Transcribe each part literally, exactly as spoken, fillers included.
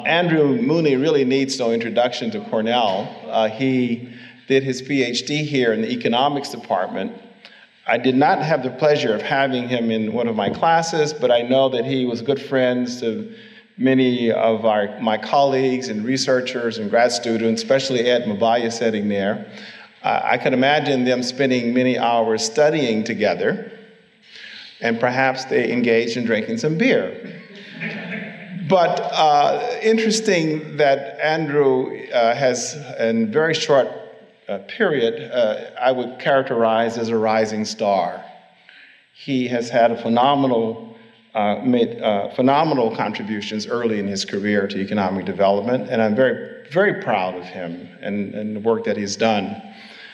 Andrew Mooney really needs no introduction to Cornell. Uh, he did his PhD here in the economics department. I did not have the pleasure of having him in one of my classes, but I know that he was good friends to many of our, my colleagues and researchers and grad students, especially Ed Mabaya sitting there. Uh, I can imagine them spending many hours studying together, and perhaps they engaged in drinking some beer. But uh, interesting that Andrew uh, has, in a very short uh, period, uh, I would characterize as a rising star. He has had a phenomenal, uh, made uh, phenomenal contributions early in his career to economic development, and I'm very, very proud of him and, and the work that he's done.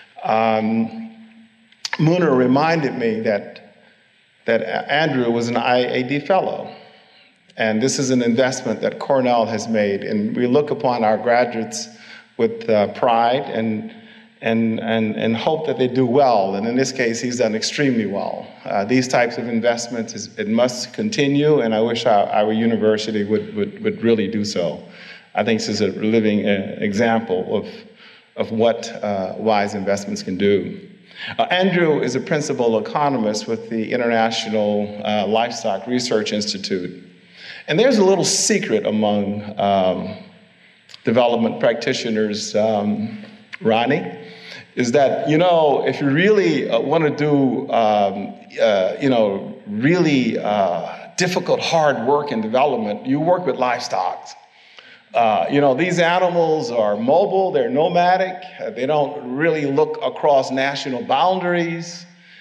Um, Mooner reminded me that, that Andrew was an I A D fellow. And this is an investment that Cornell has made. And we look upon our graduates with uh, pride and, and, and, and hope that they do well. And in this case, he's done extremely well. Uh, these types of investments, is, it must continue, and I wish our, our university would, would, would really do so. I think this is a living uh, example of, of what uh, wise investments can do. Uh, Andrew is a principal economist with the International uh, Livestock Research Institute. And there's a little secret among um, development practitioners, um, Ronnie, is that, you know, if you really uh, want to do, um, uh, you know, really uh, difficult, hard work in development, you work with livestock. Uh, you know, these animals are mobile, they're nomadic, uh, they don't really look across national boundaries.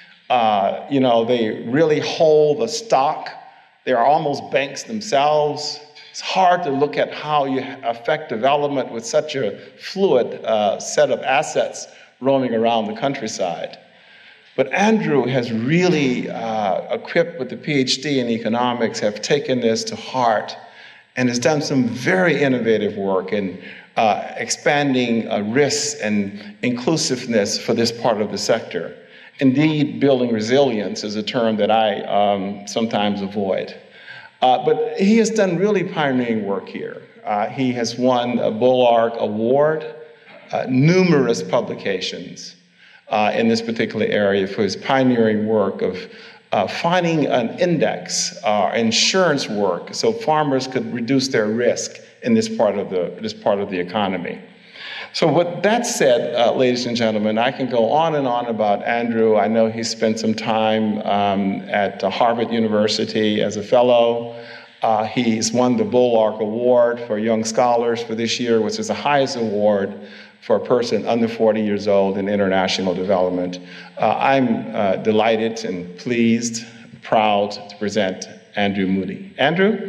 Uh, you know, they really hold the stock. They're almost banks themselves. It's hard to look at how you affect development with such a fluid uh, set of assets roaming around the countryside. But Andrew has really, uh, equipped with the PhD in economics, have taken this to heart and has done some very innovative work in uh, expanding uh, risks and inclusiveness for this part of the sector. Indeed, building resilience is a term that I um, sometimes avoid. Uh, but he has done really pioneering work here. Uh, he has won a Bulwark Award, uh, numerous publications uh, in this particular area for his pioneering work of uh, finding an index, uh, insurance work, so farmers could reduce their risk in this part of the, this part of the economy. So with that said, uh, ladies and gentlemen, I can go on and on about Andrew. I know he spent some time um, at uh, Harvard University as a fellow. Uh, he's won the Bulwark Award for Young Scholars for this year, which is the highest award for a person under forty years old in international development. Uh, I'm uh, delighted and pleased, proud to present Andrew Mooney. Andrew?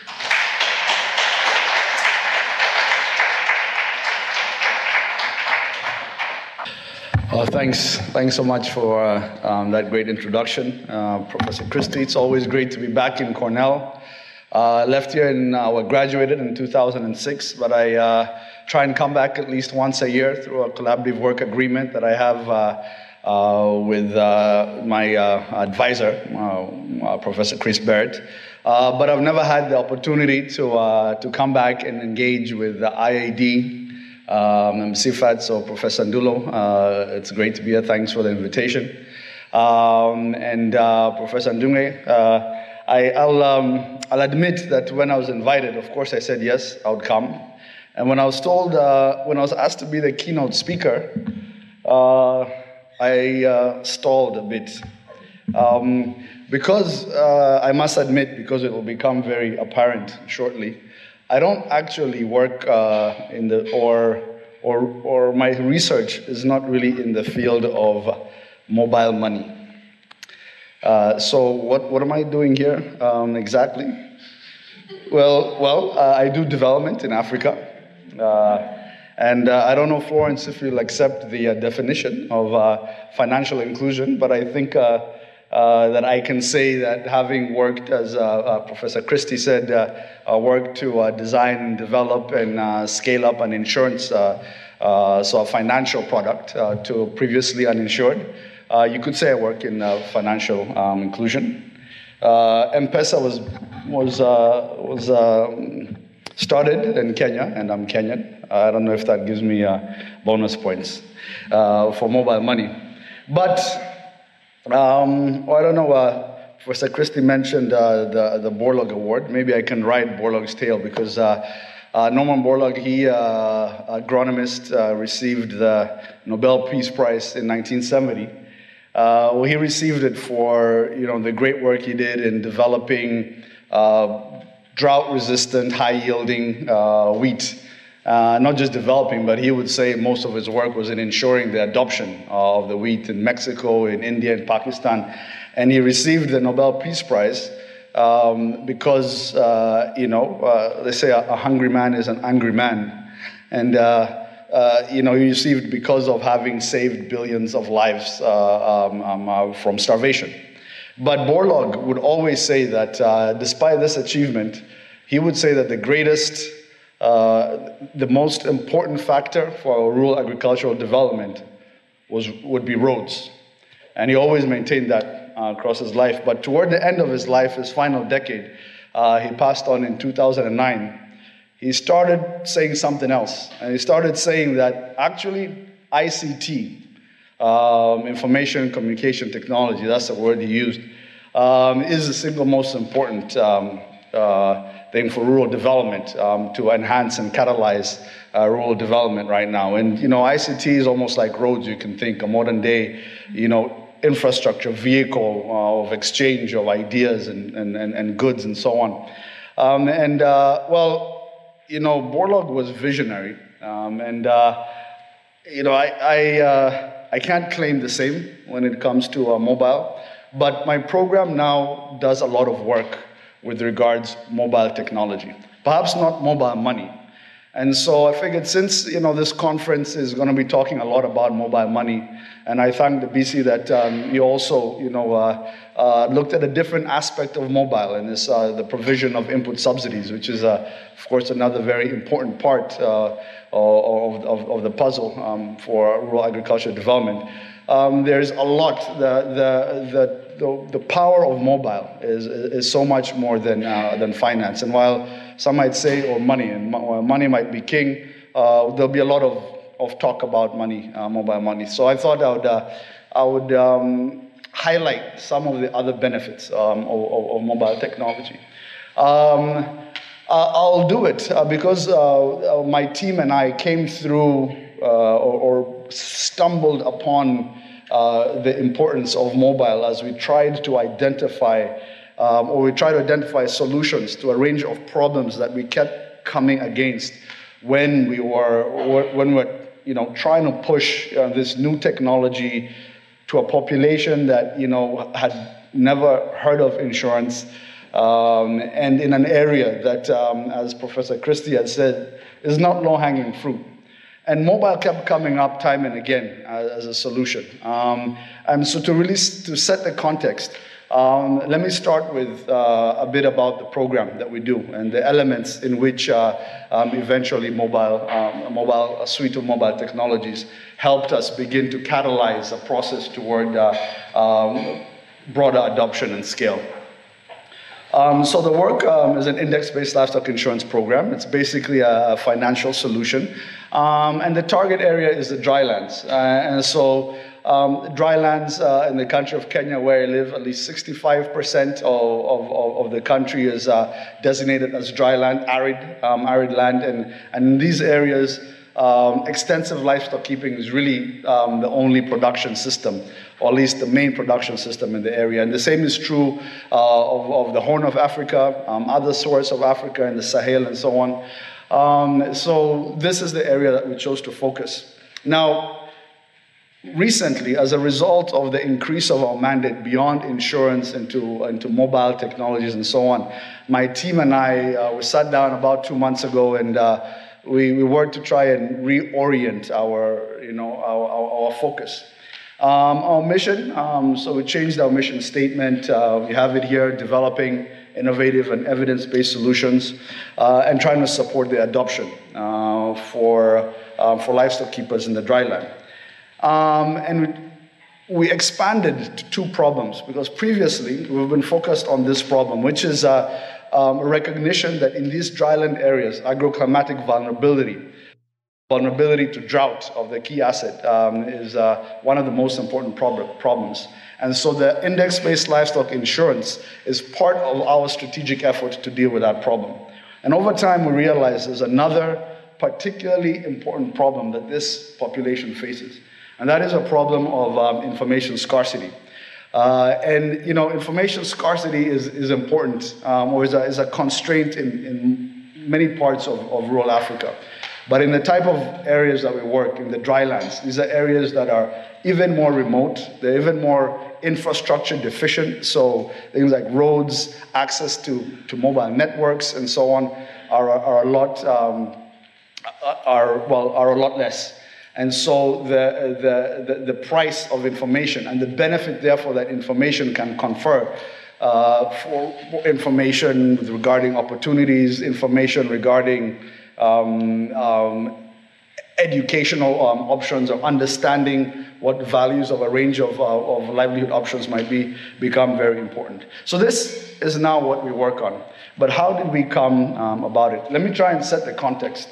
Well, thanks. Thanks so much for uh, um, that great introduction, uh, Professor Christie. It's always great to be back in Cornell. I uh, left here and uh, well, graduated in two thousand six, but I uh, try and come back at least once a year through a collaborative work agreement that I have uh, uh, with uh, my uh, advisor, uh, uh, Professor Chris Barrett. Uh, but I've never had the opportunity to uh, to come back and engage with the I A D. Um, I'm C FAT, so Professor Ndulo, uh, it's great to be here. Thanks for the invitation. Um, and uh, Professor Ndunge, uh, I, I'll, um, I'll admit that when I was invited, of course I said yes, I would come. And when I was told, uh, when I was asked to be the keynote speaker, uh, I uh, stalled a bit. Um, because, uh, I must admit, because it will become very apparent shortly, I don't actually work uh, in the, or, or, or my research is not really in the field of mobile money. Uh, so what, what am I doing here um, exactly? Well, well, uh, I do development in Africa. Uh, and uh, I don't know, Florence, if you'll accept the uh, definition of uh, financial inclusion, but I think uh, Uh, that I can say that having worked, as uh, uh, Professor Christie said, uh, uh, worked to uh, design and develop and uh, scale up an insurance, uh, uh, so a financial product uh, to previously uninsured. Uh, you could say I work in uh, financial um, inclusion. Uh, M-Pesa was was uh, was uh, Started in Kenya, and I'm Kenyan. I don't know if that gives me uh, bonus points uh, for mobile money. But, um, well, I don't know, uh, Professor Christie mentioned uh, the, the Borlaug Award. Maybe I can ride Borlaug's tail because uh, uh, Norman Borlaug, he, uh, agronomist, uh, received the Nobel Peace Prize in nineteen seventy. Uh, well, he received it for, you know, the great work he did in developing uh, drought-resistant, high-yielding uh, wheat. Uh, not just developing, but he would say most of his work was in ensuring the adoption of the wheat in Mexico, in India, in Pakistan. And he received the Nobel Peace Prize um, because, uh, you know, uh, they say a, a hungry man is an angry man. And, uh, uh, you know, he received because of having saved billions of lives uh, um, um, uh, from starvation. But Borlaug would always say that uh, despite this achievement, he would say that the greatest, uh, the most important factor for rural agricultural development was, would be roads. And he always maintained that uh, across his life. But toward the end of his life, his final decade, uh, he passed on in two thousand nine, he started saying something else. And he started saying that actually I C T, Um, information communication technology, that's the word he used, um, is the single most important um, uh, thing for rural development um, to enhance and catalyze uh, rural development right now. And, you know, I C T is almost like roads, you can think, a modern day, you know, infrastructure, vehicle uh, of exchange of ideas and, and, and, and goods and so on. Um, and, uh, well, you know, Borlaug was visionary. Um, and, uh, you know, I... I uh, I can't claim the same when it comes to uh, mobile, but my program now does a lot of work with regards mobile technology, perhaps not mobile money. And so I figured since, you know, this conference is going to be talking a lot about mobile money, and I thank the B C that um, you also, you know, uh, uh, looked at a different aspect of mobile, and this uh, the provision of input subsidies, which is, uh, of course, another very important part uh, of, of, of the puzzle um, for rural agriculture development. Um, there's a lot. The, the, the, the, the power of mobile is, is so much more than, uh, than finance. And while some might say, or money, and money might be king, uh, there'll be a lot of, of talk about money, uh, mobile money. So I thought I would, uh, I would um, highlight some of the other benefits um, of, of, of mobile technology. Um, I'll do it uh, because uh, my team and I came through uh, or, or stumbled upon uh, the importance of mobile as we tried to identify um, or we tried to identify solutions to a range of problems that we kept coming against when we were when we were you know trying to push uh, this new technology to a population that you know had never heard of insurance. Um, and in an area that, um, as Professor Christie had said, is not low-hanging fruit. And mobile kept coming up time and again as, as a solution. Um, and so to really to set the context, um, let me start with uh, a bit about the program that we do and the elements in which uh, um, eventually mobile, um, a mobile, a suite of mobile technologies helped us begin to catalyze a process toward uh, um, broader adoption and scale. Um, so the work um, is an index-based livestock insurance program. It's basically a financial solution. Um, and the target area is the drylands. Uh, and so um, drylands uh, in the country of Kenya where I live, at least sixty-five percent of, of, of the country is uh, designated as dryland, arid, um, arid land. And, and in these areas, um, extensive livestock keeping is really um, the only production system, or at least the main production system in the area. And the same is true uh, of, of the Horn of Africa, um, other sorts of Africa and the Sahel and so on. Um, so this is the area that we chose to focus. Now, recently, as a result of the increase of our mandate beyond insurance into, into mobile technologies and so on, my team and I, uh, we sat down about two months ago and uh, we, we worked to try and reorient our, you know, our, our, our focus. Um, our mission, um, so we changed our mission statement. Uh, we have it here, developing innovative and evidence-based solutions uh, and trying to support the adoption uh, for, uh, for livestock keepers in the dryland. Um, and we expanded to two problems, because previously we've been focused on this problem, which is uh, um, a recognition that in these dryland areas, agroclimatic vulnerability, vulnerability to drought of the key asset um, is uh, one of the most important prob- problems. And so the index-based livestock insurance is part of our strategic effort to deal with that problem. And over time, we realized there's another particularly important problem that this population faces. And that is a problem of um, information scarcity. Uh, and, you know, information scarcity is, is important, um, or is a, is a constraint in, in many parts of, of rural Africa. But in the type of areas that we work, in the drylands, these are areas that are even more remote, they're even more infrastructure deficient, so things like roads, access to, to mobile networks, and so on, are, are a lot, um, are, well, are a lot less. And so the, the, the, the price of information and the benefit, therefore, that information can confer uh, for, for information regarding opportunities, information regarding um, um, educational um, options, or understanding what values of a range of, uh, of livelihood options might be, become very important. So this is now what we work on. But how did we come um, about it? Let me try and set the context.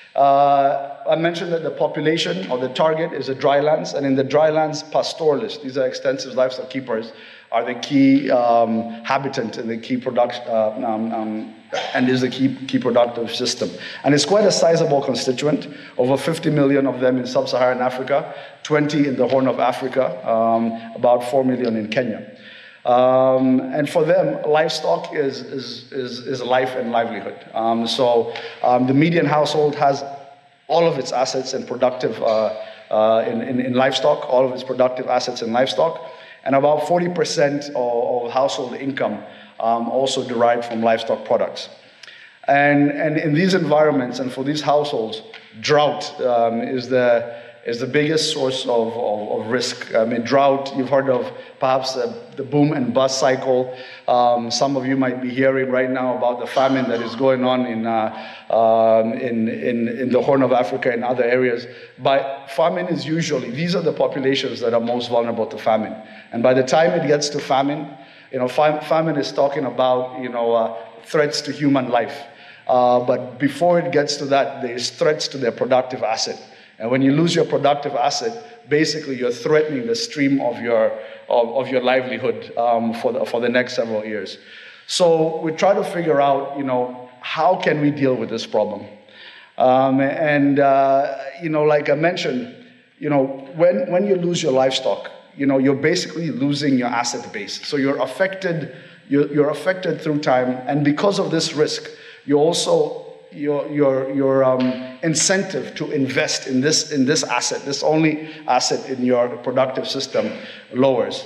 Uh, I mentioned that the population, or the target, is the drylands, and in the drylands, pastoralists, these are extensive livestock keepers, are the key um, habitant and the key production, uh, um, um, and is the key, key productive system. And it's quite a sizable constituent, over fifty million of them in sub-Saharan Africa, twenty in the Horn of Africa, um, about four million in Kenya. Um, and for them, livestock is, is, is, is life and livelihood. Um, so um, the median household has all of its assets in productive, uh, uh, in, in, in livestock, all of its productive assets in livestock, and about forty percent of, of household income um, also derived from livestock products. And, and in these environments, and for these households, drought um, is the is the biggest source of, of, of risk. I mean, drought, you've heard of perhaps the, the boom and bust cycle. Um, some of you might be hearing right now about the famine that is going on in, uh, um, in, in, in the Horn of Africa and other areas. But famine is usually, these are the populations that are most vulnerable to famine. And by the time it gets to famine, you know, fam- famine is talking about, you know, uh, threats to human life. Uh, but before it gets to that, there's threats to their productive asset. And when you lose your productive asset, basically you're threatening the stream of your of, of your livelihood um, for the, for the next several years. So we try to figure out, you know, how can we deal with this problem? Um, and uh, you know, like I mentioned, you know, when when you lose your livestock, you know, you're basically losing your asset base. So you're affected. You're, you're affected through time, and because of this risk, you also your your your um, incentive to invest in this in this asset, this only asset in your productive system, lowers.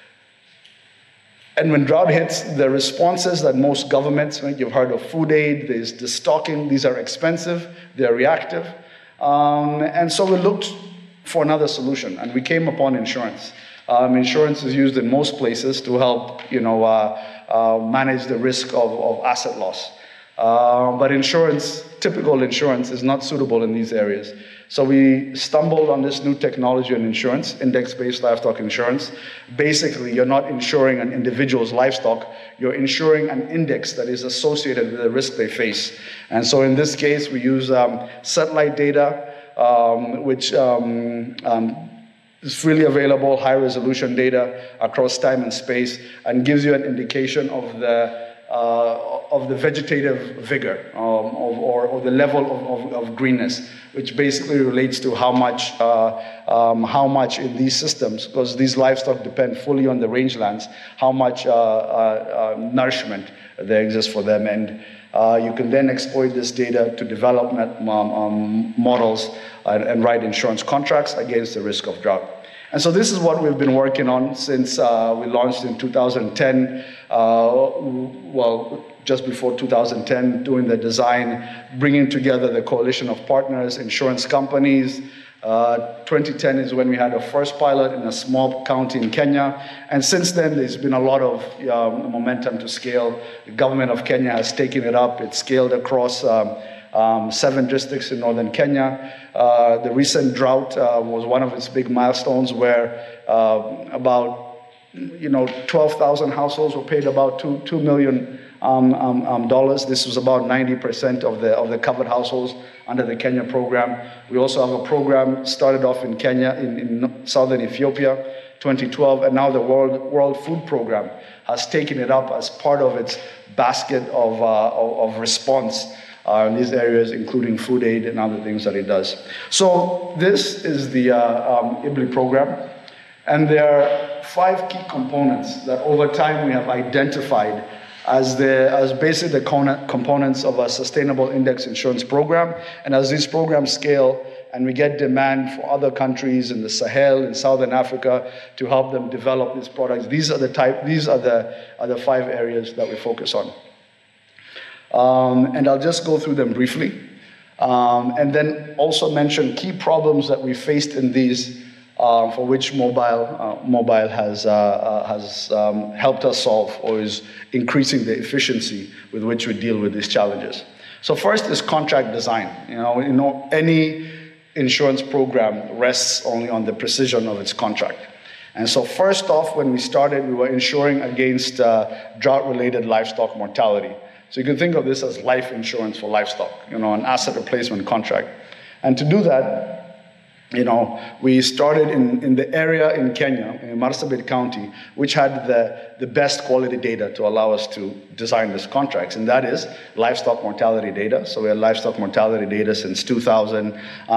And when drought hits, the responses that most governments, right, you've heard of food aid, there's the stocking, these are expensive, they're reactive, um, and so we looked for another solution, and we came upon insurance. Um, insurance is used in most places to help, you know, uh, uh, manage the risk of, of asset loss. Uh, but insurance, typical insurance, is not suitable in these areas. So we stumbled on this new technology in insurance, index-based livestock insurance. Basically, you're not insuring an individual's livestock, you're insuring an index that is associated with the risk they face. And so in this case, we use um, satellite data, um, which um, um, is freely available, high-resolution data across time and space, and gives you an indication of the Uh, of the vegetative vigor um, of, or, or the level of, of, of greenness, which basically relates to how much uh, um, how much in these systems, because these livestock depend fully on the rangelands, how much uh, uh, uh, nourishment there exists for them. And uh, you can then exploit this data to develop um, um, models and, and write insurance contracts against the risk of drought. And so this is what we've been working on since uh, we launched in two thousand ten, uh, well, just before two thousand ten, doing the design, bringing together the coalition of partners, insurance companies. Uh, twenty ten is when we had our first pilot in a small county in Kenya. And since then, there's been a lot of um, momentum to scale. The government of Kenya has taken it up. It's scaled across um, um, seven districts in northern Kenya. Uh, the recent drought uh, was one of its big milestones, where uh, about you know twelve thousand households were paid about two two million um, um, um, dollars. This was about ninety percent of the of the covered households under the Kenya program. We also have a program started off in Kenya, in, in southern Ethiopia, twenty twelve, and now the World World Food Program has taken it up as part of its basket of uh, of, of response uh, in these areas, including food aid and other things that it does. So this is the uh, um, I B L I program, and there are five key components that over time we have identified as the as basically the components of a sustainable index insurance program. And as these programs scale and we get demand for other countries in the Sahel, in Southern Africa, to help them develop these products, these are the type, these are the, are the five areas that we focus on. Um, and I'll just go through them briefly. Um, and then also mention key problems that we faced in these Uh, for which mobile uh, mobile has uh, uh, has um, helped us solve, or is increasing the efficiency with which we deal with these challenges. So first is contract design. You know, you know, any insurance program rests only on the precision of its contract. And so first off, when we started, we were insuring against uh, drought-related livestock mortality. So you can think of this as life insurance for livestock, you know, an asset replacement contract. And to do that, you know, we started in, in the area in Kenya, in Marsabit County, which had the, the best quality data to allow us to design these contracts, and that is livestock mortality data. So we had livestock mortality data since two thousand, uh,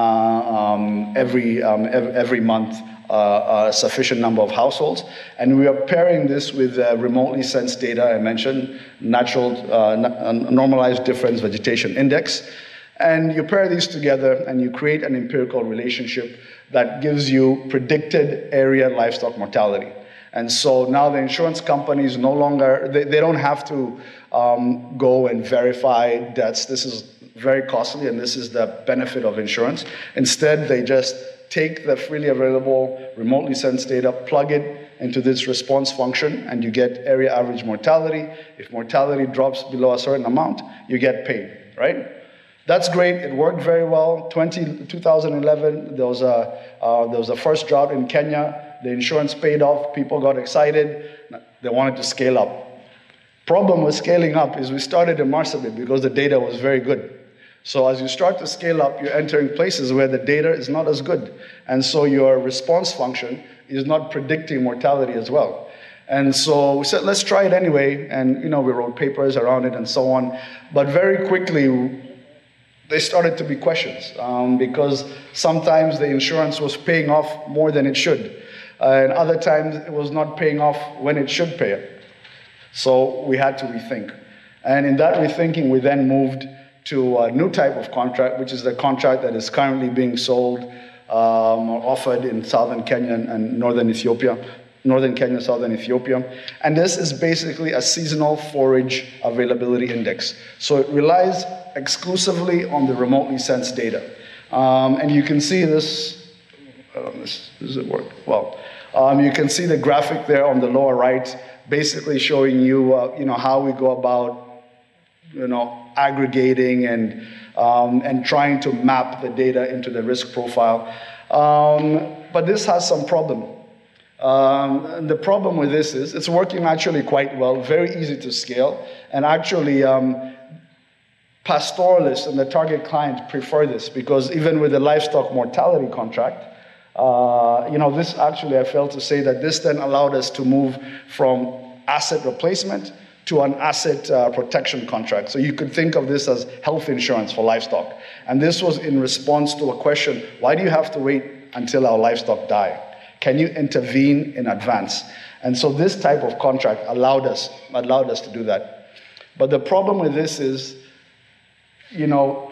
um, every, um, every, every month, uh, a sufficient number of households. And we are pairing this with uh, remotely sensed data I mentioned, natural, uh, normalized difference vegetation index. And you pair these together and you create an empirical relationship that gives you predicted area livestock mortality. And so now the insurance companies no longer, they, they don't have to um, go and verify deaths. This is very costly, and this is the benefit of insurance. Instead, they just take the freely available remotely sensed data, plug it into this response function, and you get area average mortality. If mortality drops below a certain amount, you get paid, right? That's great. It worked very well. two thousand eleven, there was a uh, there was a first drought in Kenya. The insurance paid off. People got excited. They wanted to scale up. Problem with scaling up is we started in Marsabit because the data was very good. So as you start to scale up, you're entering places where the data is not as good, and so your response function is not predicting mortality as well. And so we said, let's try it anyway. And you know, we wrote papers around it and so on. But very quickly, they started to be questions um, because sometimes the insurance was paying off more than it should. Uh, and other times it was not paying off when it should pay it. So we had to rethink. And in that rethinking, we then moved to a new type of contract, which is the contract that is currently being sold um, or offered in southern Kenya and northern Ethiopia. Northern Kenya, southern Ethiopia. And this is basically a seasonal forage availability index. So it relies exclusively on the remotely sensed data. Um, and you can see this, uh, this, does it work? Well, um, you can see the graphic there on the lower right, basically showing you, uh, you know, how we go about, you know, aggregating and, um, and trying to map the data into the risk profile. Um, but this has some problem. Um, and the problem with this is it's working actually quite well, very easy to scale, and actually um, pastoralists and the target client prefer this because even with the livestock mortality contract, uh, you know, this actually, I failed to say that this then allowed us to move from asset replacement to an asset uh, protection contract. So you could think of this as health insurance for livestock. And this was in response to a question, why do you have to wait until our livestock die? Can you intervene in advance? And so this type of contract allowed us, allowed us to do that. But the problem with this is, you know,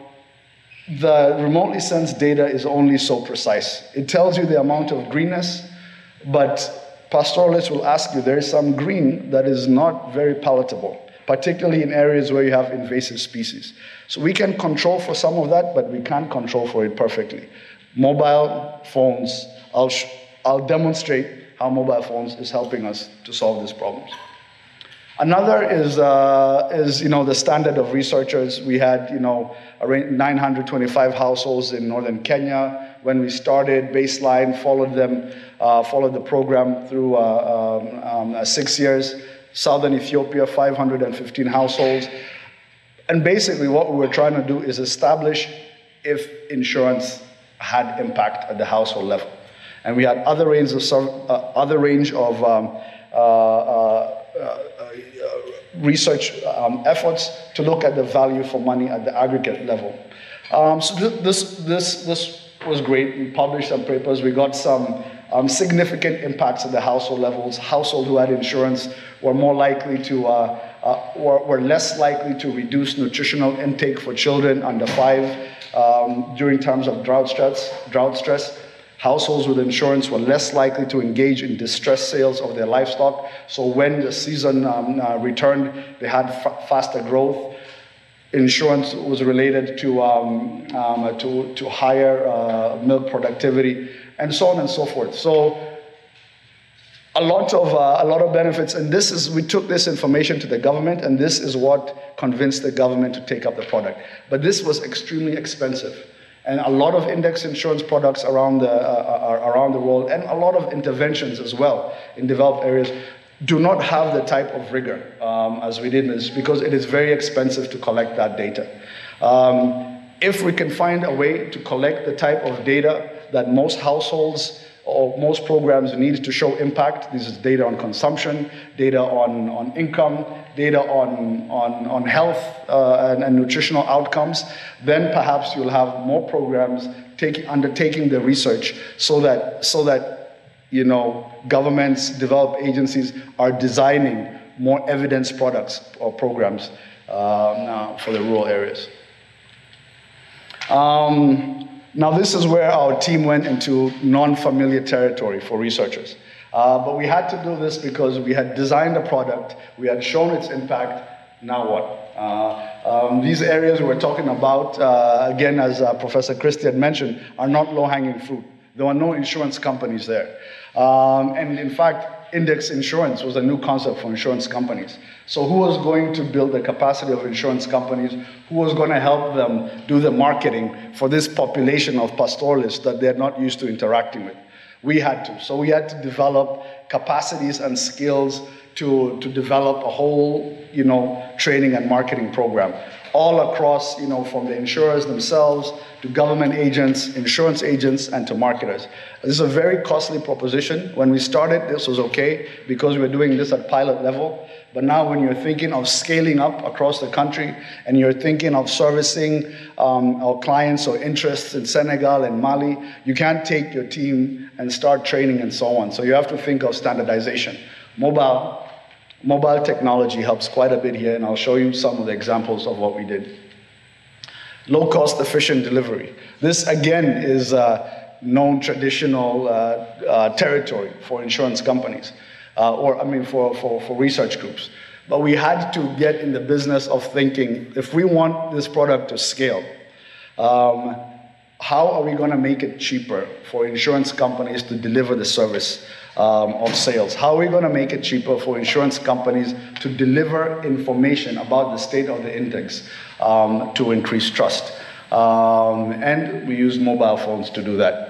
the remotely sensed data is only so precise. It tells you the amount of greenness, but pastoralists will ask you, there is some green that is not very palatable, particularly in areas where you have invasive species. So we can control for some of that, but we can't control for it perfectly. Mobile phones, I'll sh I'll demonstrate how mobile phones is helping us to solve these problems. Another is, uh, is you know, the standard of researchers. We had, you know, nine hundred twenty-five households in northern Kenya when we started. Baseline, followed them, uh, followed the program through uh, um, um, uh, six years. Southern Ethiopia, five hundred fifteen households. And basically what we were trying to do is establish if insurance had impact at the household level. And we had other range of, uh, other range of um, uh, uh, uh, research um, efforts to look at the value for money at the aggregate level. Um, so th this, this, this was great. We published some papers. We got some um, significant impacts at the household levels. Households who had insurance were more likely to, uh, uh, were, were less likely to reduce nutritional intake for children under five um, during times of drought stress. Drought stress. Households with insurance were less likely to engage in distressed sales of their livestock. So when the season um, uh, returned, they had f faster growth. Insurance was related to, um, um, to, to higher uh, milk productivity, and so on and so forth. So a lot of, uh, a lot of benefits, and this is, we took this information to the government, and this is what convinced the government to take up the product. But this was extremely expensive. And a lot of index insurance products around the, uh, around the world, and a lot of interventions as well in developed areas, do not have the type of rigor um, as we did in this, because it is very expensive to collect that data. Um, if we can find a way to collect the type of data that most households or most programs need to show impact, this is data on consumption, data on, on income, data on, on, on health uh, and, and nutritional outcomes, then perhaps you'll have more programs take, undertaking the research so that, so that you know, governments, developed agencies are designing more evidence products or programs uh, for the rural areas. Um, now this is where our team went into non-familiar territory for researchers. Uh, but we had to do this because we had designed a product, we had shown its impact, now what? Uh, um, these areas we're talking about, uh, again, as uh, Professor Christie had mentioned, are not low-hanging fruit. There were no insurance companies there. Um, and in fact, index insurance was a new concept for insurance companies. So who was going to build the capacity of insurance companies? Who was going to help them do the marketing for this population of pastoralists that they're not used to interacting with? We had to. So we had to develop capacities and skills to, to develop a whole, you know, training and marketing program all across, you know, from the insurers themselves to government agents, insurance agents, and to marketers. This is a very costly proposition. When we started, this was okay because we were doing this at pilot level. But now when you're thinking of scaling up across the country and you're thinking of servicing um, our clients or interests in Senegal and Mali, you can't take your team and start training and so on. So you have to think of standardization. Mobile, mobile technology helps quite a bit here, and I'll show you some of the examples of what we did. Low-cost, efficient delivery. This, again, is uh, known traditional uh, uh, territory for insurance companies, uh, or, I mean, for, for, for research groups. But we had to get in the business of thinking, if we want this product to scale, um, how are we going to make it cheaper for insurance companies to deliver the service um, of sales? How are we going to make it cheaper for insurance companies to deliver information about the state of the index um, to increase trust? Um, and we use mobile phones to do that.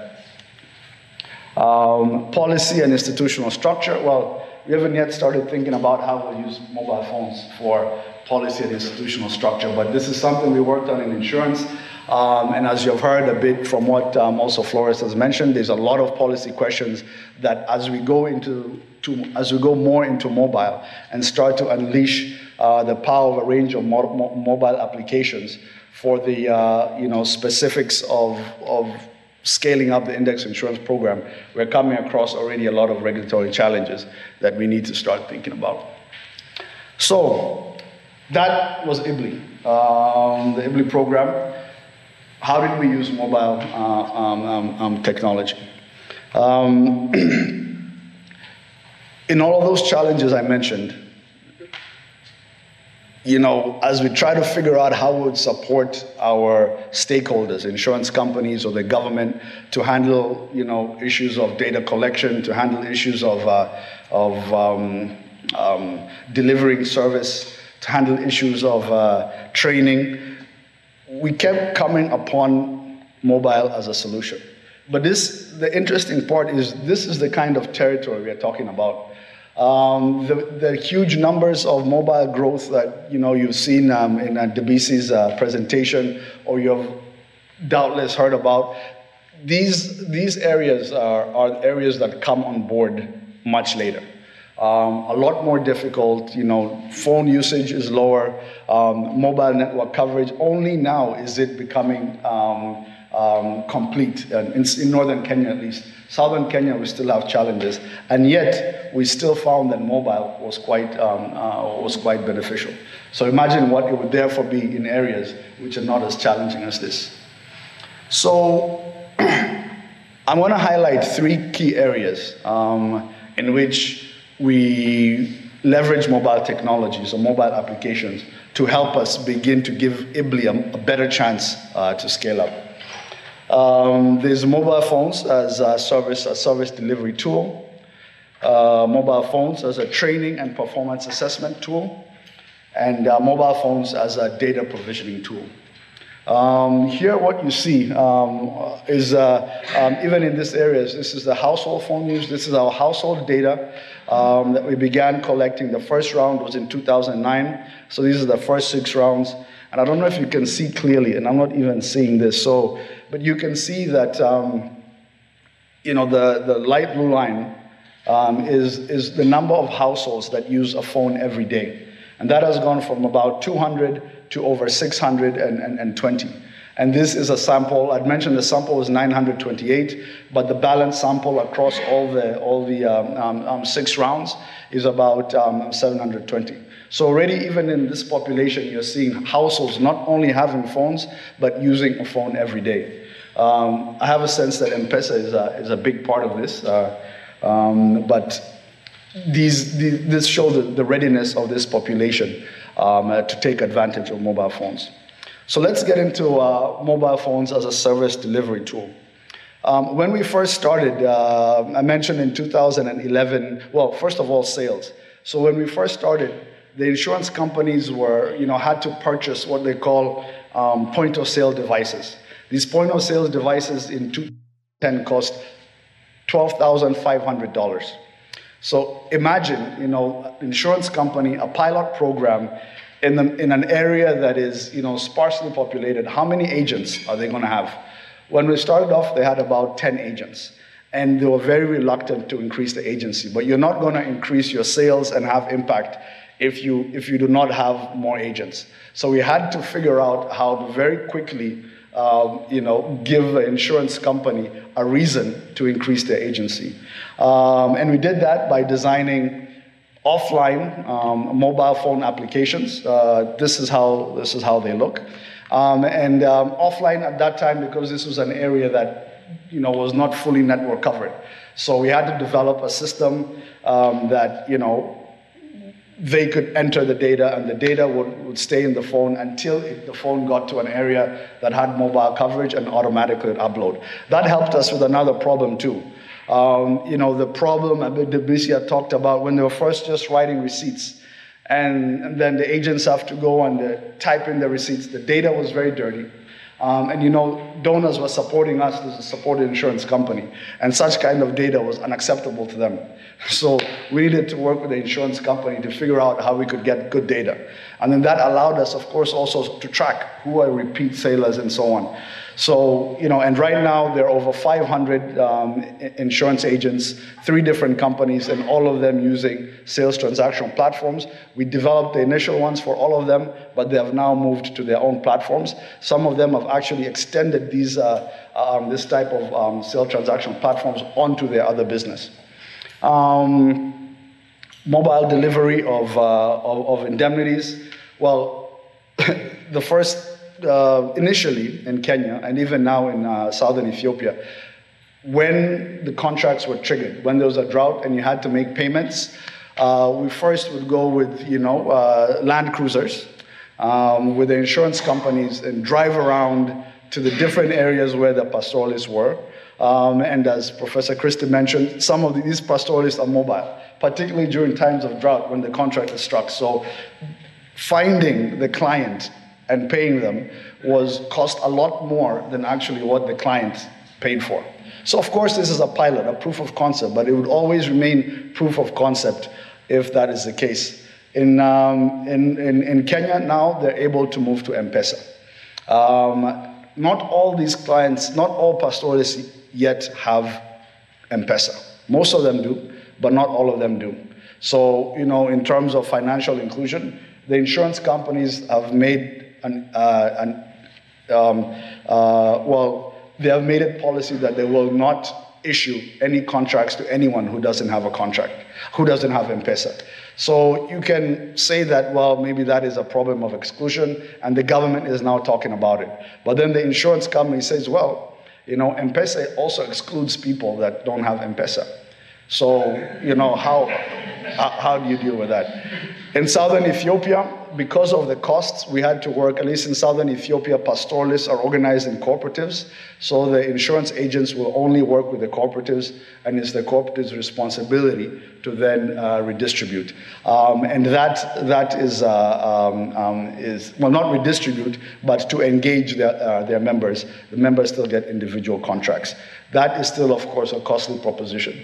Um, policy and institutional structure. Well, we haven't yet started thinking about how we'll use mobile phones for policy and institutional structure, but this is something we worked on in insurance. Um, and as you've heard a bit from what um, also Flores has mentioned, there's a lot of policy questions that as we go into, to, as we go more into mobile and start to unleash uh, the power of a range of mo mo mobile applications for the uh, you know, specifics of, of scaling up the index insurance program, we're coming across already a lot of regulatory challenges that we need to start thinking about. So that was I B L I, um, the I B L I program. How did we use mobile uh, um, um, um, technology? Um, in all of those challenges I mentioned, you know, as we try to figure out how we would support our stakeholders, insurance companies or the government, to handle, you know, issues of data collection, to handle issues of, uh, of um, um, delivering service, to handle issues of uh, training. We kept coming upon mobile as a solution. But this, the interesting part is this is the kind of territory we are talking about. Um, the, the huge numbers of mobile growth that you know you've seen um, in uh, Debisi's uh, presentation, or you have doubtless heard about. These these areas are, are areas that come on board much later. Um, a lot more difficult. You know, phone usage is lower. Um, mobile network coverage only now is it becoming um, um, complete in, in northern Kenya at least. Southern Kenya, we still have challenges, and yet we still found that mobile was quite um, uh, was quite beneficial. So imagine what it would therefore be in areas which are not as challenging as this. So I'm going to highlight three key areas um, in which we leverage mobile technologies or mobile applications to help us begin to give IBLI a, a better chance uh, to scale up. Um, there's mobile phones as a service, a service delivery tool, uh, mobile phones as a training and performance assessment tool, and uh, mobile phones as a data provisioning tool. Um, here what you see um, is, uh, um, even in this area, this is the household phone use. This is our household data um, that we began collecting. The first round was in two thousand nine, so these are the first six rounds. And I don't know if you can see clearly, and I'm not even seeing this, so, but you can see that, um, you know, the, the light blue line um, is, is the number of households that use a phone every day. And that has gone from about two hundred to over six hundred twenty. And this is a sample. I'd mentioned the sample was nine hundred twenty-eight, but the balance sample across all the, all the um, um, um, six rounds is about um, seven hundred twenty. So already, even in this population, you're seeing households not only having phones, but using a phone every day. Um, I have a sense that M-Pesa is a, is a big part of this, uh, um, but these, these, this shows the, the readiness of this population um, uh, to take advantage of mobile phones. So let's get into uh, mobile phones as a service delivery tool. Um, when we first started, uh, I mentioned in two thousand eleven, well, first of all, sales. So when we first started, the insurance companies were, you know, had to purchase what they call um, point-of-sale devices. These point-of-sale devices in two thousand ten cost twelve thousand five hundred dollars. So imagine, you know, insurance company, a pilot program in, the, in an area that is, you know, sparsely populated. How many agents are they going to have? When we started off, they had about ten agents. And they were very reluctant to increase the agency. But you're not going to increase your sales and have impact if you, if you do not have more agents. So we had to figure out how to very quickly um, you know, give an insurance company a reason to increase their agency. Um, and we did that by designing offline um, mobile phone applications. Uh, this is how, this is how they look. Um, and um, offline at that time, because this was an area that you know, was not fully network covered. So we had to develop a system um, that, you know, they could enter the data and the data would, would stay in the phone until it, the phone got to an area that had mobile coverage and automatically upload. That helped us with another problem too. Um, you know, the problem Debisi talked about when they were first just writing receipts. And, and then the agents have to go and uh, type in the receipts. The data was very dirty. Um, and you know, donors were supporting us as a supported insurance company, and such kind of data was unacceptable to them. So we needed to work with the insurance company to figure out how we could get good data. And then that allowed us, of course, also to track who are repeat sailors and so on. So, you know, and right now there are over five hundred um, insurance agents, three different companies, and all of them using sales transaction platforms. We developed the initial ones for all of them, but they have now moved to their own platforms. Some of them have actually extended these, uh, um, this type of um, sales transaction platforms onto their other business. Um, mobile delivery of, uh, of, of indemnities. Well, the first Uh, initially in Kenya, and even now in uh, southern Ethiopia, when the contracts were triggered, when there was a drought and you had to make payments, uh, we first would go with, you know, uh, land cruisers um, with the insurance companies and drive around to the different areas where the pastoralists were. Um, and as Professor Christie mentioned, some of these pastoralists are mobile, particularly during times of drought when the contract is struck. So finding the client and paying them was cost a lot more than actually what the client paid for. So of course this is a pilot, a proof of concept, but it would always remain proof of concept if that is the case. In, um, in, in, in Kenya now, they're able to move to M-Pesa. Um, not all these clients, not all pastoralists yet have M-Pesa. Most of them do, but not all of them do. So, you know, in terms of financial inclusion, the insurance companies have made an, uh, an um, uh, well, they have made it policy that they will not issue any contracts to anyone who doesn't have a contract, who doesn't have M-Pesa. So you can say that, well, maybe that is a problem of exclusion, and the government is now talking about it. But then the insurance company says, well, you know, M-Pesa also excludes people that don't have M-Pesa. So, you know, how, how, how do you deal with that? In southern Ethiopia, because of the costs, we had to work, at least in southern Ethiopia, pastoralists are organized in cooperatives. So the insurance agents will only work with the cooperatives, and it's the cooperative's responsibility to then uh, redistribute. Um, and that, that is, uh, um, um, is, well, not redistribute, but to engage their, uh, their members. The members still get individual contracts. That is still, of course, a costly proposition.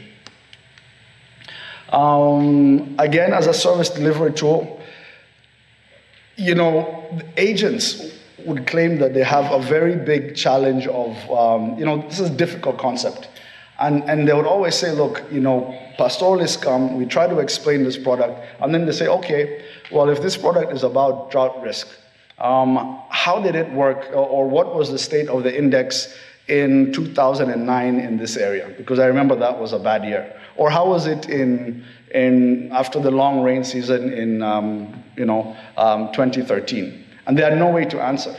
Um, again, as a service delivery tool, you know, the agents would claim that they have a very big challenge of, um, you know, this is a difficult concept. And, and they would always say, look, you know, pastoralists come, we try to explain this product, and then they say, okay, well, if this product is about drought risk, um, how did it work, or, or what was the state of the index in two thousand nine in this area? Because I remember that was a bad year. Or how was it in, in after the long rain season in um, you know, um, twenty thirteen? And they had no way to answer.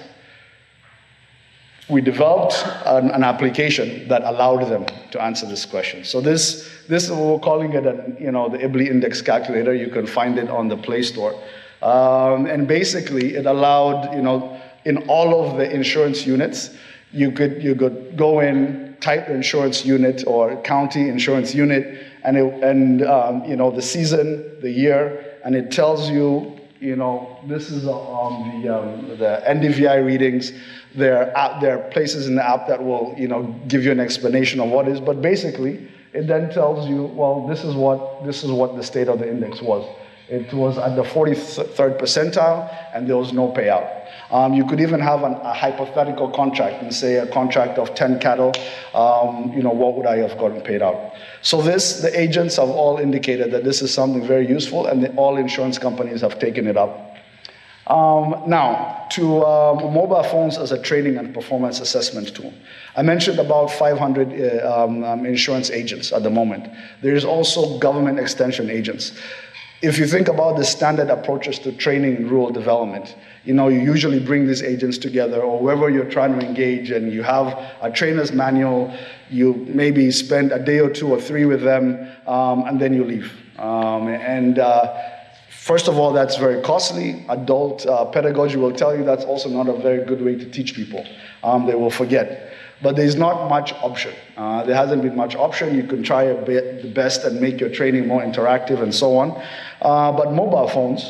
We developed an, an application that allowed them to answer this question. So this, this we're calling it a, you know, the I B L I index calculator. You can find it on the Play Store. Um, and basically it allowed, you know, in all of the insurance units, you could, you could go in, type insurance unit or county insurance unit, and, it, and um, you know, the season, the year, and it tells you, you know, this is um, the, um, the N D V I readings. There are, there are places in the app that will, you know, give you an explanation of what is, but basically, it then tells you, well, this is what, this is what the state of the index was. It was at the forty-third percentile, and there was no payout. Um, you could even have an, a hypothetical contract, and say a contract of ten cattle, um, you know, what would I have gotten paid out? So this, the agents have all indicated that this is something very useful, and the, all insurance companies have taken it up. Um, now, to uh, mobile phones as a training and performance assessment tool. I mentioned about five hundred uh, um, um, insurance agents at the moment. There is also government extension agents. If you think about the standard approaches to training in rural development, you know, you usually bring these agents together, or wherever you're trying to engage, and you have a trainer's manual, you maybe spend a day or two or three with them, um, and then you leave. Um, and uh, first of all, that's very costly. Adult uh, pedagogy will tell you that's also not a very good way to teach people. Um, they will forget. But there's not much option. Uh, there hasn't been much option. You can try a bit the best and make your training more interactive and so on. Uh, but mobile phones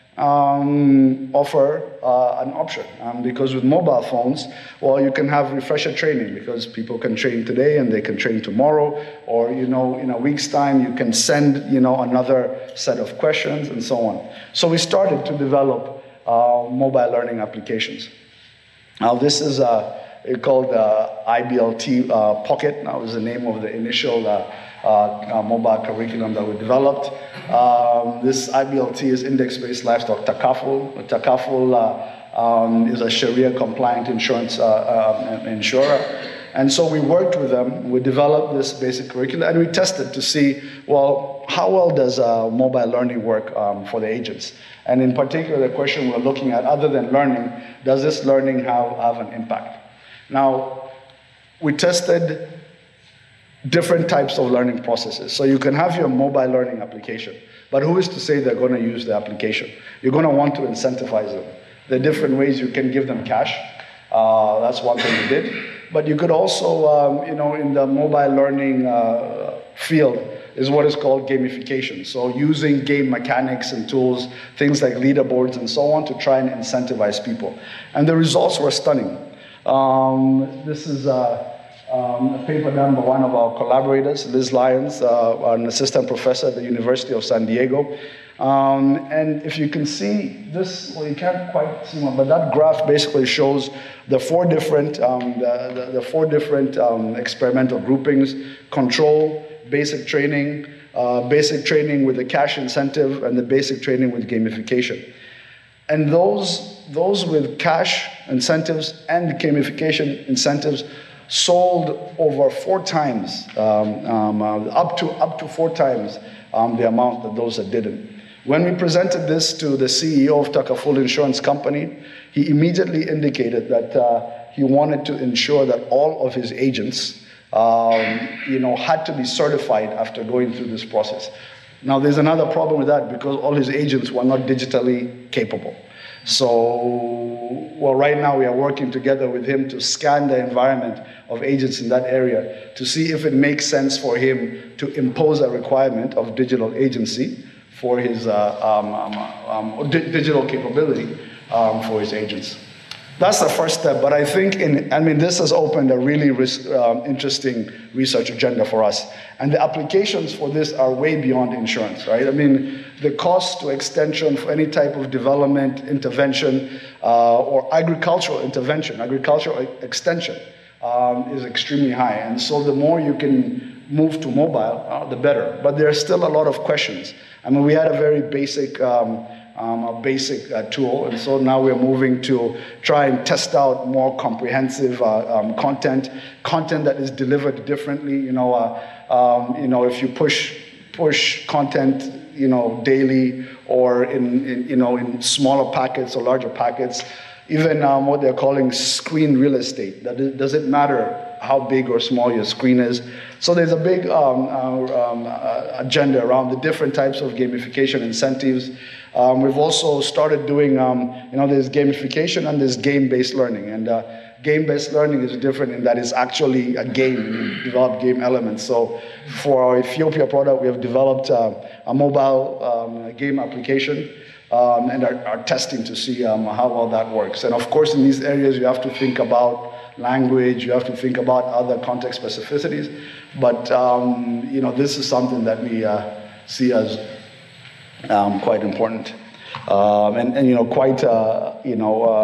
um, offer uh, an option. Um, because with mobile phones, well, you can have refresher training, because people can train today and they can train tomorrow, or, you know, in a week's time, you can send, you know, another set of questions and so on. So we started to develop uh, mobile learning applications. Now this is a It's called uh, I B L T uh, Pocket. That was the name of the initial uh, uh, uh, mobile curriculum that we developed. Um, this I B L T is Index-Based Livestock Takaful. Takaful uh, um, is a Sharia-compliant insurance uh, uh, insurer. And so we worked with them. We developed this basic curriculum, and we tested to see, well, how well does uh, mobile learning work um, for the agents? And in particular, the question we're looking at, other than learning, does this learning have, have an impact? Now, we tested different types of learning processes. So you can have your mobile learning application, but who is to say they're going to use the application? You're going to want to incentivize them. There are different ways you can give them cash. Uh, that's one thing we did. But you could also, um, you know, in the mobile learning uh, field, is what is called gamification. So using game mechanics and tools, things like leaderboards and so on, to try and incentivize people. And the results were stunning. Um, this is uh, um, a paper done by one of our collaborators, Liz Lyons, uh, an assistant professor at the University of San Diego. Um, and if you can see this, well, you can't quite see one, but that graph basically shows the four different, um, the, the, the four different um, experimental groupings: control, basic training, uh, basic training with the cash incentive, and the basic training with gamification. And those, those with cash incentives and gamification incentives sold over four times, um, um, uh, up to up to four times um, the amount that those that didn't. When we presented this to the C E O of Takaful Insurance Company, he immediately indicated that uh, he wanted to ensure that all of his agents Um, you know, had to be certified after going through this process. Now, there's another problem with that, because all his agents were not digitally capable. So, well, right now we are working together with him to scan the environment of agents in that area to see if it makes sense for him to impose a requirement of digital agency for his uh, um, um, um, di- digital capability um, for his agents. That's the first step, but I think, in, I mean, this has opened a really ris- um, interesting research agenda for us. And the applications for this are way beyond insurance, right? I mean, the cost to extension for any type of development, intervention, uh, or agricultural intervention, agricultural extension, um, is extremely high. And so the more you can move to mobile, uh, the better. But there are still a lot of questions. I mean, we had a very basic um, Um, a basic uh, tool, and so now we're moving to try and test out more comprehensive uh, um, content, content that is delivered differently. You know, uh, um, you know, if you push push content, you know, daily or in, in you know in smaller packets or larger packets, even um, what they're calling screen real estate. That it doesn't matter how big or small your screen is. So there's a big um, uh, um, uh, agenda around the different types of gamification incentives. Um, we've also started doing, um, you know, there's gamification and there's game-based learning. And uh, game-based learning is different in that it's actually a game. You develop game elements. So for our Ethiopia product, we have developed uh, a mobile um, game application um, and are, are testing to see um, how well that works. And of course, in these areas, you have to think about language, you have to think about other context specificities. But, um, you know, this is something that we uh, see as Um, quite important, um, and, and you know, quite uh, you know, uh,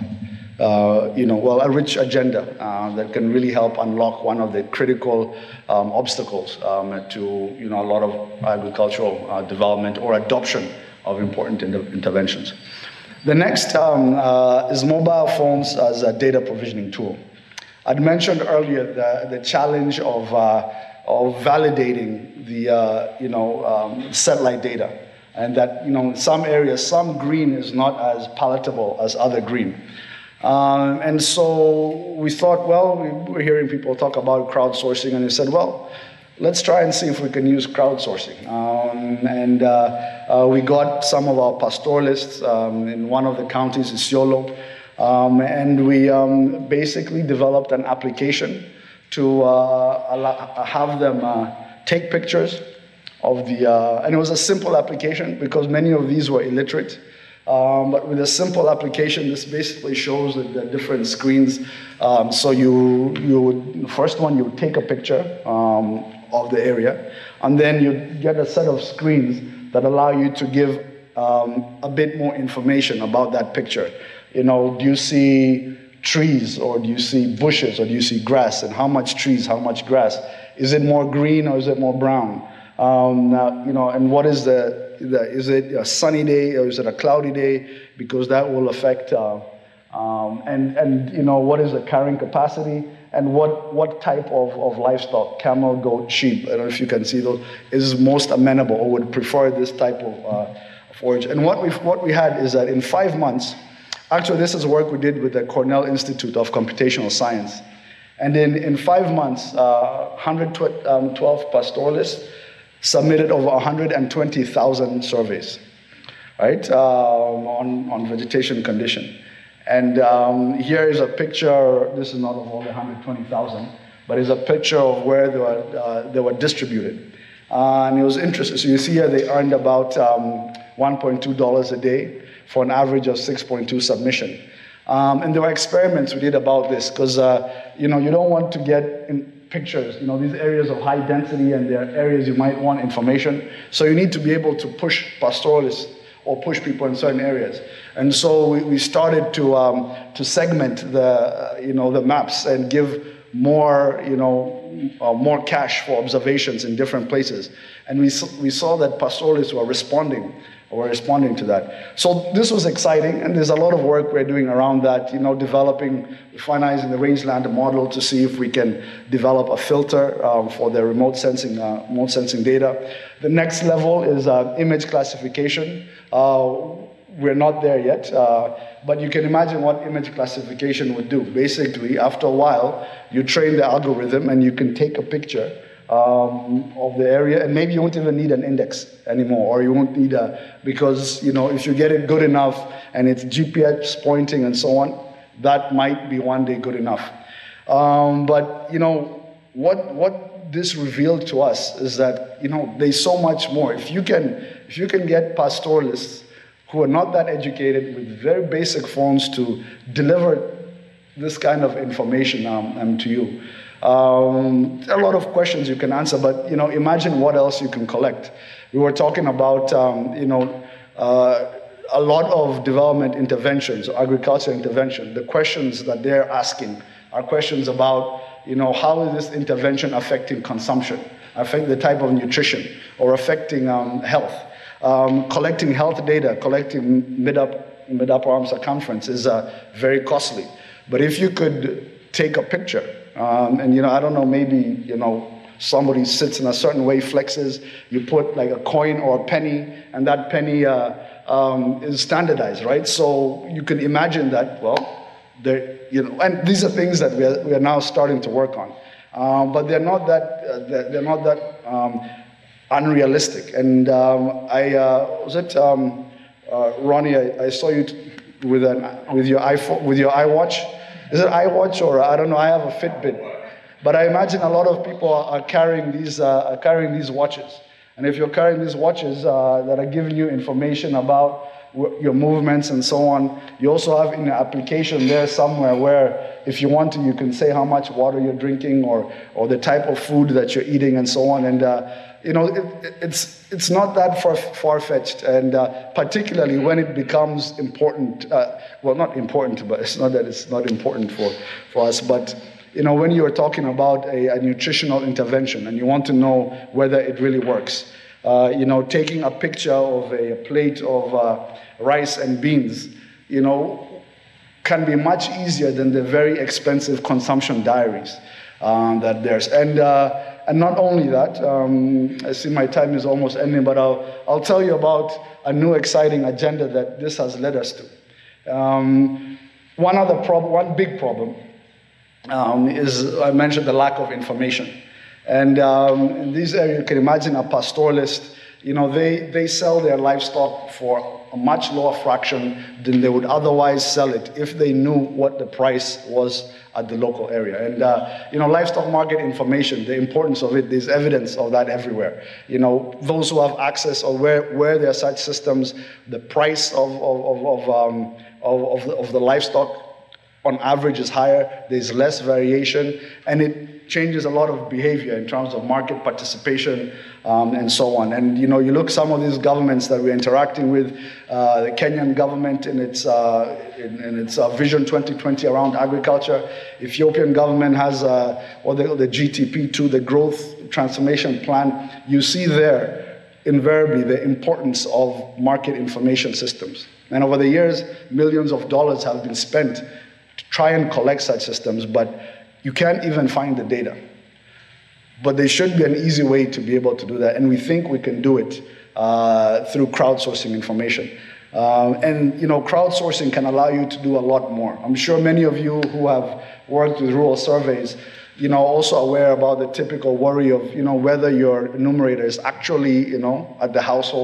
uh, you know, well, a rich agenda uh, that can really help unlock one of the critical um, obstacles um, to you know a lot of agricultural uh, development or adoption of important inter- interventions. The next um, uh, is mobile phones as a data provisioning tool. I'd mentioned earlier the the challenge of uh, of validating the uh, you know um, satellite data. And that, you know, in some areas, some green is not as palatable as other green. Um, and so we thought, well, we were hearing people talk about crowdsourcing, and we said, well, let's try and see if we can use crowdsourcing. Um, and uh, uh, we got some of our pastoralists um, in one of the counties, Isiolo, um, and we um, basically developed an application to uh, allow, have them uh, take pictures of the, uh, and it was a simple application because many of these were illiterate. Um, but with a simple application, this basically shows the, the different screens. Um, so you, you would, the first one, you would take a picture um, of the area, and then you get a set of screens that allow you to give um, a bit more information about that picture. You know, do you see trees, or do you see bushes, or do you see grass, and how much trees, how much grass? Is it more green or is it more brown? Um, now, you know, and what is the, the, is it a sunny day or is it a cloudy day? Because that will affect, uh, um, and, and, you know, what is the carrying capacity and what, what type of, of livestock, camel, goat, sheep, I don't know if you can see those, is most amenable or would prefer this type of uh, forage. And what, we've, what we had is that in five months, actually this is work we did with the Cornell Institute of Computational Science. And in, in five months, uh, one hundred twelve pastoralists submitted over one hundred twenty thousand surveys, right, um, on, on vegetation condition. And um, here is a picture, this is not of all the one hundred twenty thousand, but it's a picture of where they were, uh, they were distributed. Uh, and it was interesting. So you see here they earned about um, one point two dollars a day for an average of six point two submission. Um, and there were experiments we did about this because, uh, you know, you don't want to get in pictures, you know, these areas of high density, and there are areas you might want information. So you need to be able to push pastoralists or push people in certain areas. And so we, we started to, um, to segment the, uh, you know, the maps and give more, you know, uh, more cash for observations in different places. And we, we saw that pastoralists were responding We're responding to that. So this was exciting, and there's a lot of work we're doing around that, you know, developing, finalizing the rangeland model to see if we can develop a filter um, for the remote sensing, uh, remote sensing data. The next level is uh, image classification. Uh, we're not there yet, uh, but you can imagine what image classification would do. Basically, after a while, you train the algorithm and you can take a picture Um, of the area, and maybe you won't even need an index anymore, or you won't need a, because, you know, if you get it good enough and it's G P S pointing and so on, that might be one day good enough. Um, but, you know, what what this revealed to us is that, you know, there's so much more. If you can, if you can get pastoralists who are not that educated with very basic phones to deliver this kind of information um, um, to you, Um, there are a lot of questions you can answer, but, you know, imagine what else you can collect. We were talking about, um, you know, uh, a lot of development interventions, agriculture intervention. The questions that they're asking are questions about, you know, how is this intervention affecting consumption, affecting the type of nutrition, or affecting um, health. Um, collecting health data, collecting mid-up, mid-upper arm circumference is uh, very costly. But if you could take a picture, Um, and, you know, I don't know, maybe, you know, somebody sits in a certain way, flexes, you put like a coin or a penny, and that penny uh, um, is standardized, right? So you can imagine that, well, there, you know, and these are things that we are, we are now starting to work on. Um, but they're not that, uh, they're, they're not that um, unrealistic. And um, I, uh, was it, um, uh, Ronnie, I, I saw you t- with, an, with your iPhone, with your iWatch. Is it iWatch, or I don't know? I have a Fitbit, but I imagine a lot of people are carrying these uh, are carrying these watches. And if you're carrying these watches uh, that are giving you information about w- your movements and so on, you also have in the application there somewhere where, if you want to, you can say how much water you're drinking, or or the type of food that you're eating and so on. And uh, you know, it, it's it's not that far far-fetched, and uh, particularly when it becomes important. Uh, well, not important, but it's not that it's not important for, for us. But, you know, when you are talking about a, a nutritional intervention and you want to know whether it really works, uh, you know, taking a picture of a, a plate of uh, rice and beans, you know, can be much easier than the very expensive consumption diaries um, that there's. And uh, and not only that, um, I see my time is almost ending, but I'll I'll tell you about a new exciting agenda that this has led us to. Um, one other problem, one big problem, um, is, I mentioned, the lack of information. And um, in this area, you can imagine a pastoralist, you know, they, they sell their livestock for a much lower fraction than they would otherwise sell it if they knew what the price was at the local area. And, uh, you know, livestock market information, the importance of it, there's evidence of that everywhere. You know, those who have access, or where, where there are such systems, the price of, of, of, of, um, of, of, the, of the livestock on average is higher, there's less variation, and it changes a lot of behavior in terms of market participation um, and so on. And, you know, you look some of these governments that we're interacting with, uh, the Kenyan government in its, uh, in, in its uh, Vision twenty twenty around agriculture, Ethiopian government has uh, what they call the G T P two, the Growth Transformation Plan. You see there invariably the importance of market information systems. And over the years, millions of dollars have been spent to try and collect such systems, but you can't even find the data. But there should be an easy way to be able to do that, and we think we can do it uh, through crowdsourcing information. Um, and, you know, crowdsourcing can allow you to do a lot more. I'm sure many of you who have worked with rural surveys, you know, also aware about the typical worry of, you know, whether your enumerator is actually, you know, at the household,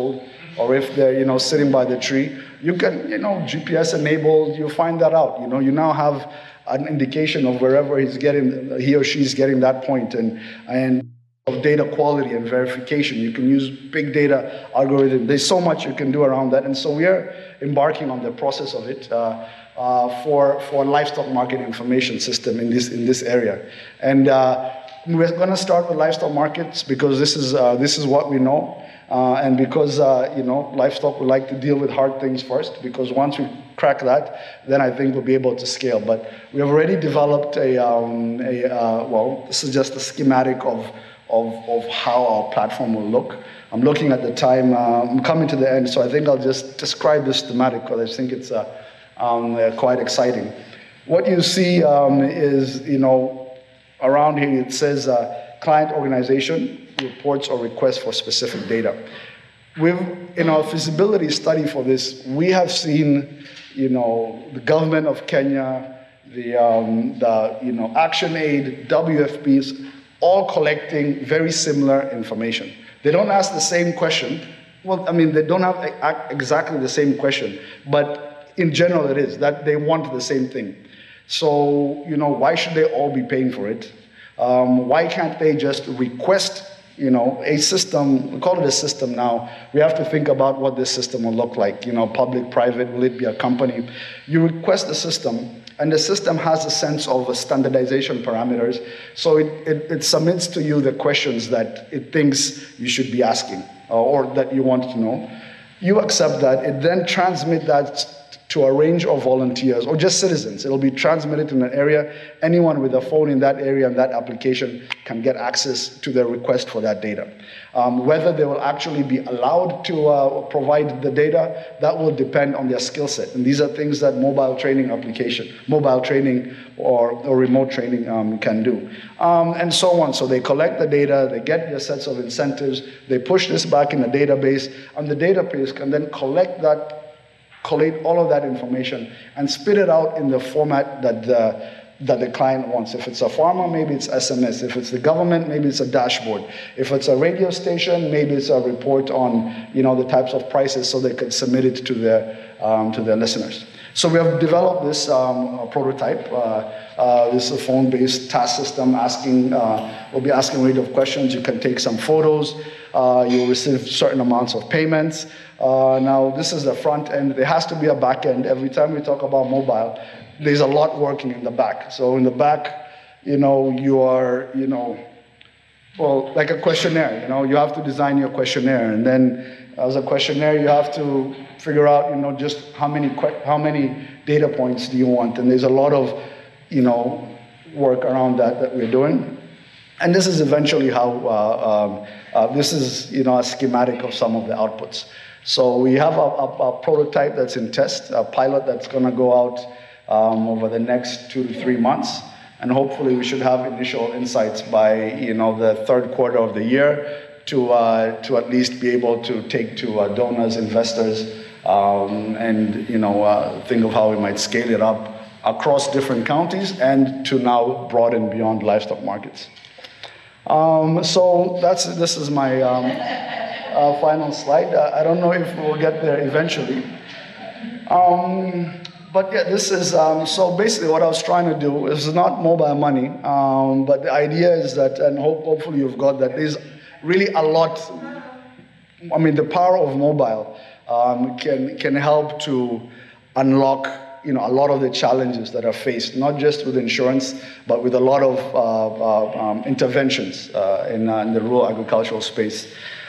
or if they're, you know, sitting by the tree, you can, you know, G P S enabled, you find that out. You know, you now have an indication of wherever he's getting, he or she's getting that point, and and of data quality and verification. You can use big data algorithm. There's so much you can do around that, and so we are embarking on the process of it uh, uh, for for livestock market information system in this in this area, and uh, we're going to start with livestock markets because this is uh, this is what we know. Uh, and because, uh, you know, livestock would like to deal with hard things first, because once we crack that, then I think we'll be able to scale. But we have already developed a, um, a uh, well, this is just a schematic of, of, of how our platform will look. I'm looking at the time, uh, I'm coming to the end, so I think I'll just describe this schematic because I think it's uh, um, uh, quite exciting. What you see um, is, you know, around here it says uh, client organization, reports or requests for specific data. We've, in our feasibility study for this, we have seen, you know, the government of Kenya, the, um, the you know, ActionAid, W F Ps, all collecting very similar information. They don't ask the same question. Well, I mean, they don't have exactly the same question, but in general it is, that they want the same thing. So, you know, why should they all be paying for it? Um, why can't they just request, you know, a system, we call it a system now. We have to think about what this system will look like, you know, public, private, will it be a company? You request a system, and the system has a sense of standardization parameters, so it, it, it submits to you the questions that it thinks you should be asking, or, or that you want to know. You accept that, it then transmits that to a range of volunteers, or just citizens. It'll be transmitted in an area. Anyone with a phone in that area and that application can get access to their request for that data. Um, whether they will actually be allowed to uh, provide the data, that will depend on their skill set. And these are things that mobile training application, mobile training or, or remote training um, can do. Um, and so on. So they collect the data, they get their sets of incentives, they push this back in the database, and the database can then collect that collate all of that information and spit it out in the format that the, that the client wants. If it's a farmer, maybe it's S M S. If it's the government, maybe it's a dashboard. If it's a radio station, maybe it's a report on, you know, the types of prices so they can submit it to their, um, to their listeners. So we have developed this um, prototype. Uh, uh, this is a phone-based task system asking, uh, we'll be asking a range of questions. You can take some photos. Uh, you'll receive certain amounts of payments. Uh, now, this is the front end. There has to be a back end. Every time we talk about mobile, there's a lot working in the back. So in the back, you know, you are, you know, well, like a questionnaire, you know, you have to design your questionnaire. And then as a questionnaire, you have to figure out, you know, just how many, how many data points do you want? And there's a lot of, you know, work around that that we're doing. And this is eventually how, uh, um, uh, this is, you know, a schematic of some of the outputs. So we have a, a, a prototype that's in test, a pilot that's going to go out um, over the next two to three months, and hopefully we should have initial insights by, you know, the third quarter of the year to uh, to at least be able to take to uh, donors, investors, um, and you know uh, think of how we might scale it up across different counties and to now broaden beyond livestock markets. Um, so that's this is my. Um, Uh, final slide. Uh, I don't know if we'll get there eventually. Um, but yeah, this is, um, so basically what I was trying to do is not mobile money, um, but the idea is that, and hope, hopefully you've got that, there's really a lot, I mean, the power of mobile um, can, can help to unlock, you know, a lot of the challenges that are faced, not just with insurance, but with a lot of uh, uh, um, interventions uh, in, uh, in the rural agricultural space.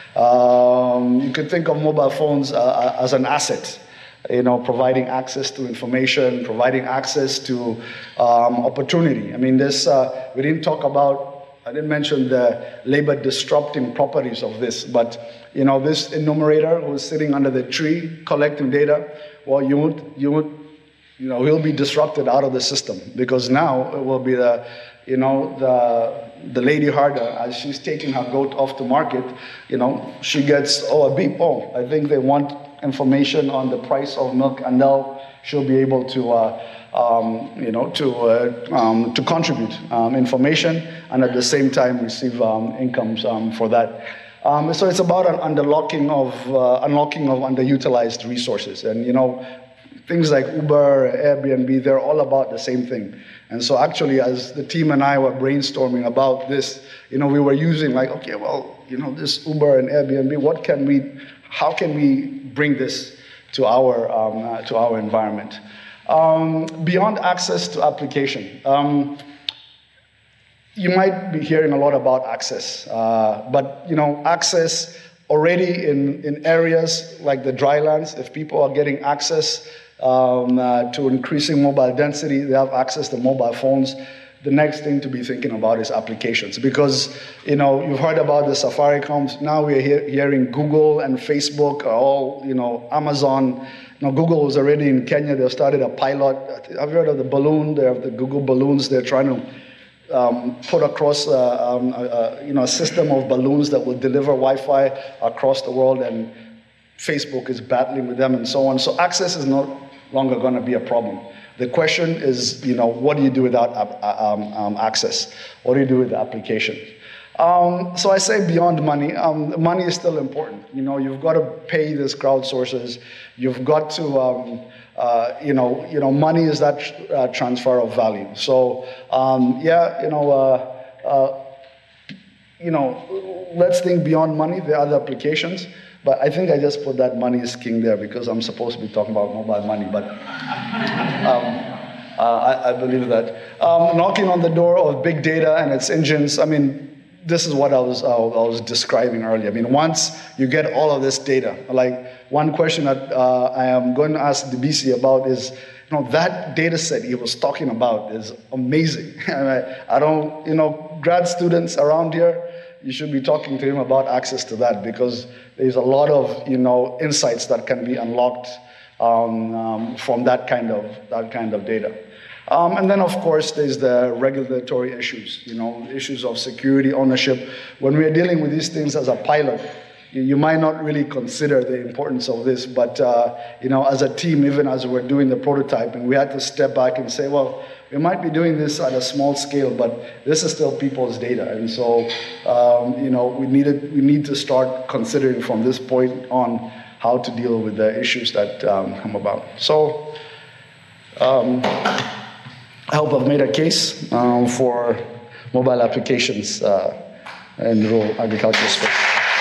Um, you could think of mobile phones uh, as an asset, you know, providing access to information, providing access to um, opportunity. I mean, this, uh, we didn't talk about, I didn't mention the labor disrupting properties of this, but, you know, this enumerator who's sitting under the tree collecting data, well, you would, you would, you know, he'll be disrupted out of the system because now it will be the, you know, the the lady herder, as she's taking her goat off to market, you know, she gets, oh, a beep, oh, I think they want information on the price of milk, and now she'll be able to, uh, um, you know, to uh, um, to contribute um, information and at the same time receive um, incomes um, for that. Um, so it's about an unlocking of uh, unlocking of underutilized resources, and you know, things like Uber, Airbnb, they're all about the same thing. And so actually, as the team and I were brainstorming about this, you know, we were using like, okay, well, you know, this Uber and Airbnb, what can we, how can we bring this to our um, uh, to our environment? Um, beyond access to application. Um, You might be hearing a lot about access, uh, but you know, access already in, in areas like the drylands, if people are getting access um, uh, to increasing mobile density, they have access to mobile phones. The next thing to be thinking about is applications, because you know, you've heard about the Safaricom. Now we're hear, hearing Google and Facebook are all, you know, Amazon. Now Google was already in Kenya. They've started a pilot. I've heard of the balloon. They have the Google balloons. They're trying to Um, put across uh, um, uh, you know, a system of balloons that will deliver Wi-Fi across the world, and Facebook is battling with them and so on. So access is no longer going to be a problem. The question is, you know, what do you do without um, um, access? What do you do with the application? Um, so I say beyond money, um, money is still important. You know, you've got to pay these crowdsourcers. You've got to, um, uh, you know, you know, money is that tr- uh, transfer of value. So um, yeah, you know, uh, uh, you know, let's think beyond money. There are other applications, but I think I just put that money is king there because I'm supposed to be talking about mobile money, but. Um, uh, I, I believe that. Um, knocking on the door of big data and its engines, I mean, this is what I was, uh, I was describing earlier. I mean, once you get all of this data, like one question that uh, I am going to ask D B C about is, you know, that data set he was talking about is amazing. I don't, you know, grad students around here, you should be talking to him about access to that, because there's a lot of, you know, insights that can be unlocked um, um, from that kind of, that kind of data. Um, and then, of course, there's the regulatory issues, you know, issues of security, ownership. When we're dealing with these things as a pilot, you, you might not really consider the importance of this, but, uh, you know, as a team, even as we're doing the prototyping, we had to step back and say, well, we might be doing this at a small scale, but this is still people's data. And so, um, you know, we, needed, we need to start considering from this point on how to deal with the issues that um, come about. So, um, I hope I've made a case um, for mobile applications uh, in rural agriculture space.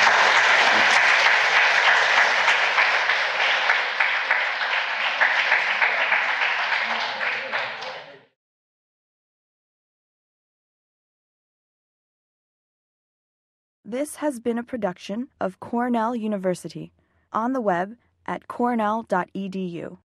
This has been a production of Cornell University, on the web at cornell dot e d u.